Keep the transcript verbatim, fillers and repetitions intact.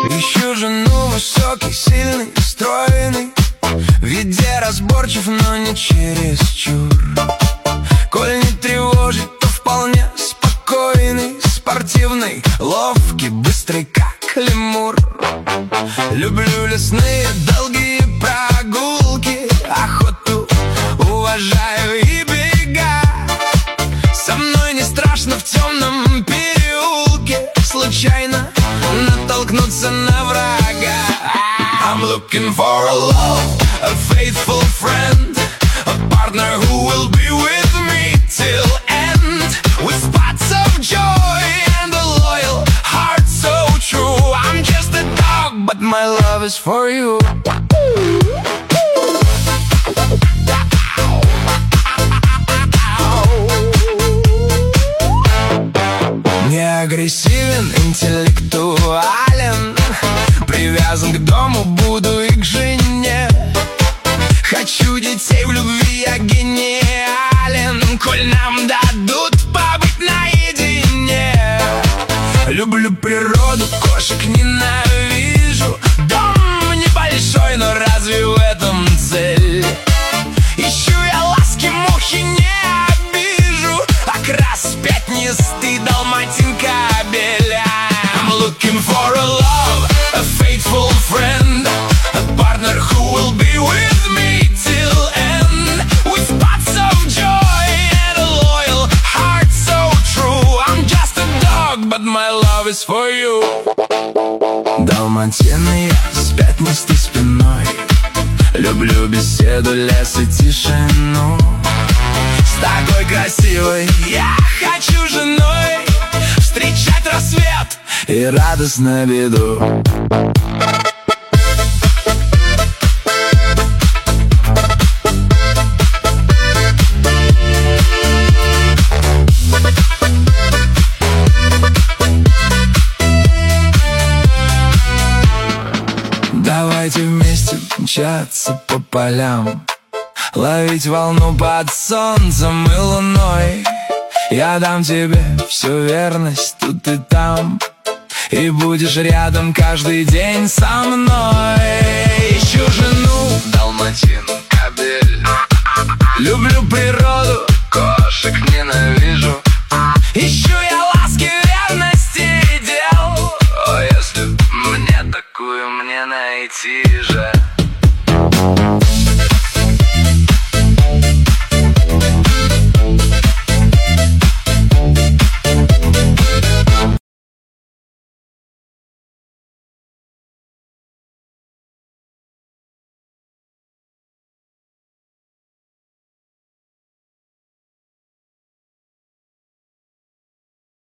Ищу жену высокий, сильный, стройный, везде разборчив, но не чересчур. Коль не тревожит, то вполне спокойный, спортивный, ловкий, быстрый, как лемур. Люблю лесные долгие прогулки, охоту уважаю и берега. Со мной не страшно в темном переулке случайно натолкнуться на врага. I'm looking for a love, a faithful friend, a partner who will be with me till end, with spots of joy and a loyal heart so true. I'm just a dog, but my love is for you. Не агрессивен, интеллектуален, привязан к дому, буду и к жене. Хочу детей, в любви я гениален, коль нам дадут побыть наедине. Люблю природу, кошек ненавижу. Дом небольшой, но разве в этом цель? Ищу я ласки, мухи не обижу, окрас пятнистый, далматин кабель. I'm looking for a love, a faithful friend, a partner who will be with me till end, with spots of joy and a loyal heart so true. I'm just a dog, but my love is for you. Далматин я с пятнистой спиной, люблю беседу, лес и тишину. С такой красивой я хочу женой встречать рассвет и радостно беду. Давайте вместе мчаться по полям, ловить волну под солнцем и луной. Я дам тебе всю верность тут и там, и будешь рядом каждый день со мной. Ищу жену, далматин кабель, люблю природу, кошек ненавижу. Ищу я ласки, верности и дел. О, если б мне такую мне найти же.